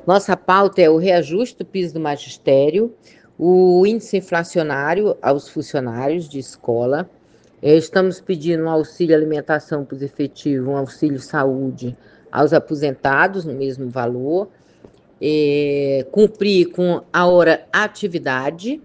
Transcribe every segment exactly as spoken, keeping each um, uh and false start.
Nossa pauta é o reajuste do piso do magistério, o índice inflacionário aos funcionários de escola. Eh, Estamos pedindo um auxílio alimentação para os efetivos, um auxílio saúde aos aposentados no mesmo valor, eh, cumprir com a hora atividade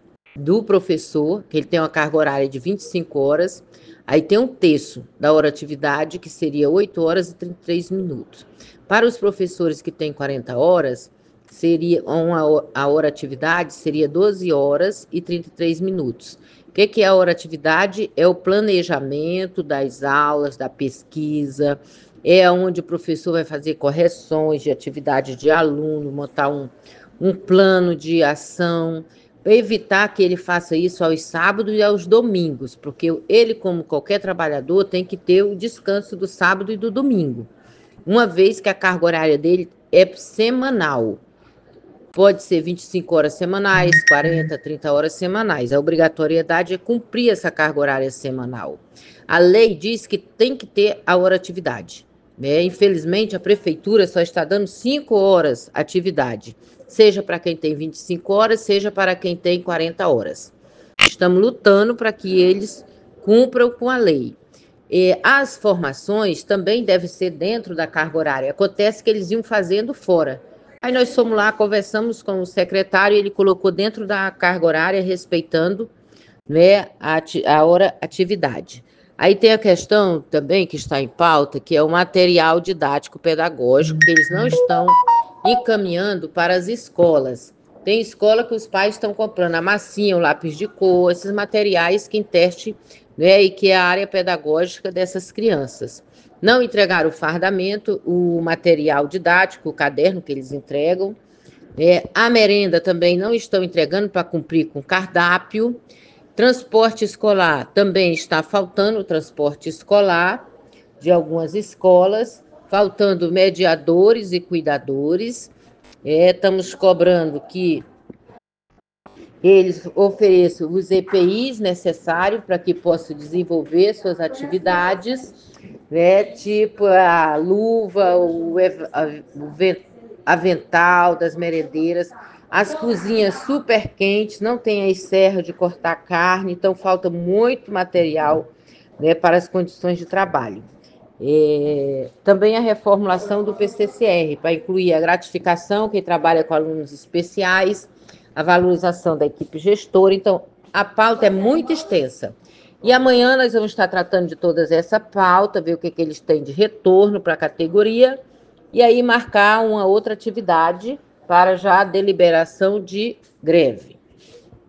do professor, que ele tem uma carga horária de vinte e cinco horas, aí tem um terço da hora atividade, que seria oito horas e trinta e três minutos. Para os professores que têm quarenta horas, seria uma, a hora atividade seria doze horas e trinta e três minutos. O que, que é a hora atividade? É o planejamento das aulas, da pesquisa, é onde o professor vai fazer correções de atividade de aluno, montar um, um plano de ação, evitar que ele faça isso aos sábados e aos domingos, porque ele, como qualquer trabalhador, tem que ter o descanso do sábado e do domingo, uma vez que a carga horária dele é semanal. Pode ser vinte e cinco horas semanais, quarenta, trinta horas semanais. A obrigatoriedade é cumprir essa carga horária semanal. A lei diz que tem que ter a hora atividade. Né? Infelizmente, a prefeitura só está dando cinco horas atividade, seja para quem tem vinte e cinco horas, seja para quem tem quarenta horas. Estamos lutando para que eles cumpram com a lei. E as formações também devem ser dentro da carga horária. Acontece que eles iam fazendo fora. Aí nós fomos lá, conversamos com o secretário, e ele colocou dentro da carga horária, respeitando, né, a, a hora atividade. Aí tem a questão também que está em pauta, que é o material didático pedagógico, que eles não estão encaminhando para as escolas. Tem escola que os pais estão comprando a massinha, o lápis de cor, esses materiais que inteste, né, e que é a área pedagógica dessas crianças. Não entregaram o fardamento, o material didático, o caderno que eles entregam. É, a merenda também não estão entregando para cumprir com cardápio. Transporte escolar, também está faltando o transporte escolar de algumas escolas, faltando mediadores e cuidadores. É, estamos cobrando que eles ofereçam os E P Is necessários para que possam desenvolver suas atividades, né? Tipo a luva, o avental das merendeiras, as cozinhas super quentes, não tem as serras de cortar carne, então falta muito material, né, para as condições de trabalho. É, também a reformulação do P C C R, para incluir a gratificação, quem trabalha com alunos especiais, a valorização da equipe gestora. Então, a pauta é muito extensa. E amanhã nós vamos estar tratando de toda essa pauta, ver o que, que eles têm de retorno para a categoria, e aí marcar uma outra atividade para já a deliberação de greve.